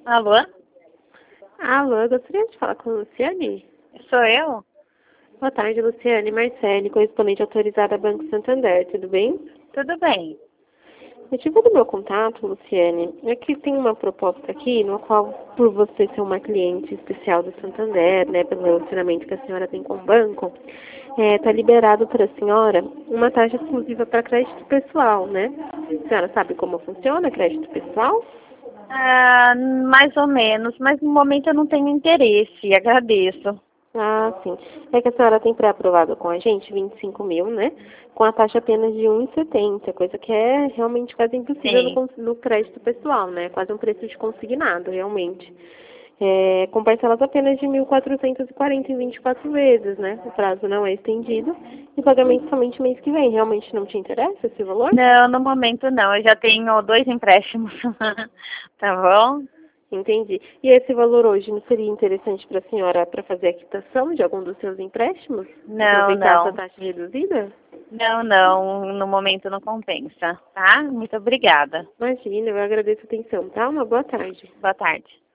Alô? Alô, eu gostaria de falar com a Luciane. Sou eu? Boa tarde, Luciane. Marcele, correspondente autorizada Banco Santander, tudo bem? Tudo bem. O motivo do meu contato, Luciane, é que tem uma proposta aqui, no qual, por você ser uma cliente especial do Santander, né, pelo relacionamento que a senhora tem com o banco, tá liberado para a senhora uma taxa exclusiva para crédito pessoal, né? A senhora sabe como funciona crédito pessoal? Mais ou menos, mas no momento eu não tenho interesse, agradeço. Ah, sim. É que a senhora tem pré-aprovado com a gente 25 mil, né? Com a taxa apenas de 1,70, coisa que é realmente quase impossível Sim. no crédito pessoal, né? Quase um preço de consignado, realmente. Com parcelas apenas de 1.440 em 24 vezes, né? O prazo não é estendido e pagamento somente mês que vem. Realmente não te interessa esse valor? Não, no momento não, eu já tenho 2 empréstimos. Tá bom? Entendi. E esse valor hoje não seria interessante para a senhora para fazer a quitação de algum dos seus empréstimos? Não, Aproveitar essa não. taxa reduzida? Não, não, no momento não compensa, tá? Muito obrigada. Imagina, eu agradeço a atenção, tá? Uma boa tarde. Boa tarde.